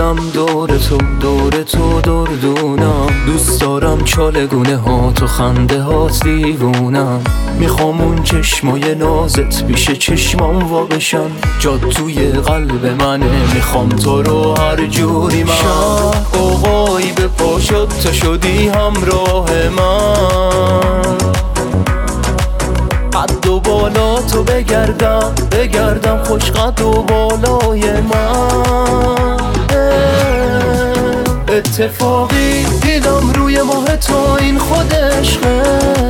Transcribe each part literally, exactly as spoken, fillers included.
میگردم دور تو دور تو دردونم. دوست دارم چالگونه ها تو خنده هات دیوونم. میخوام اون چشمای نازت پیش چشمام واقعشن. جاد توی قلب منه میخوام تو رو هر جوری من. شهر قوقایی به پا شد تا شدی همراه من. قد و بالا تو بگردم بگردم خوش قد و بالای من. اتفاقی دیدم روی ماه تو این خود عشقه.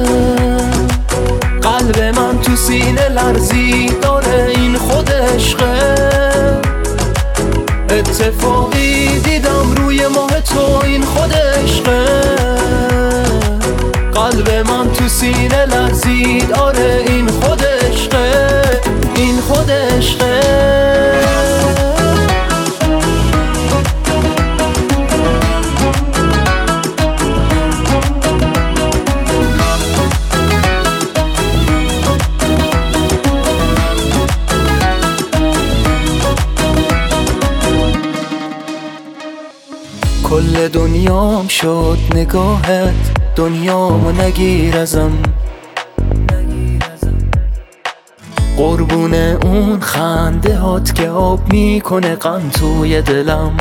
قلب من تو سینه لرزی داره این خود عشقه. اتفاقی دیدم روی ماه تو این خود عشقه. قلب من تو سینه لرزید آره این خود عشقه. این خود عشقه. کل دنیام شد نگاهت دنیامو نگیر ازم. قربون اون خنده هات که آب میکنه غم توی دلم.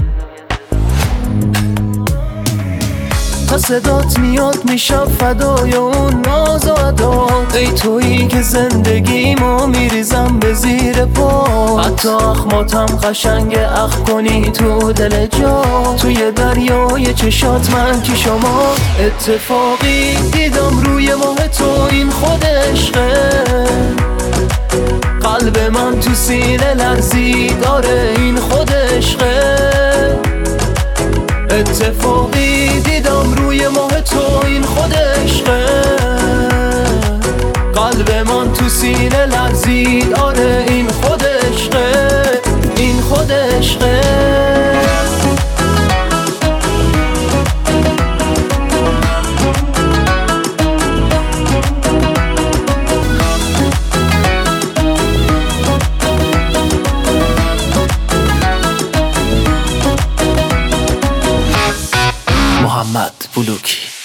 تا صدات میاد میشم فدای اون ناز و عدات. ای تویی که زندگیمو میریزم به زیر پا. حتی اخماتم قشنگ اخ کنی تو دل جا. توی دریای چشات من کی شما. اتفاقی دیدم روی ماه تو این خود عشقه. قلب من تو سینه لرزی داره این خود عشقه. اتفاقی دیدم روی ماه تو این خود عشقه. قلب من تو سینه لرزید آره این خود عشقه. این خود عشقه. محمد بلوکی.